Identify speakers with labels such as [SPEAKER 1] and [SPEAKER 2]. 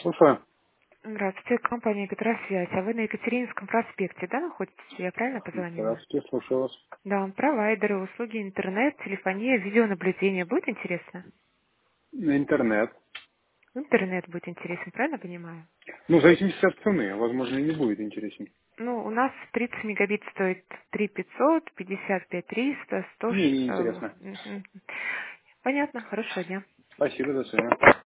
[SPEAKER 1] Слушаю.
[SPEAKER 2] Здравствуйте, компания «Петросвязь». А вы на Екатерининском проспекте, да, находитесь? Я правильно позвонила?
[SPEAKER 1] Здравствуйте, слушаю вас.
[SPEAKER 2] Да, провайдеры, услуги интернет, телефония, видеонаблюдение. Будет интересно?
[SPEAKER 1] На интернет.
[SPEAKER 2] Интернет будет интересен, правильно понимаю?
[SPEAKER 1] Ну, в зависимости от цены. Возможно, и не будет интересен.
[SPEAKER 2] Ну, у нас 30 мегабит стоит 3500, 55 300, 100...
[SPEAKER 1] Не интересно.
[SPEAKER 2] Мгм. Понятно, хорошего дня.
[SPEAKER 1] Спасибо, до свидания.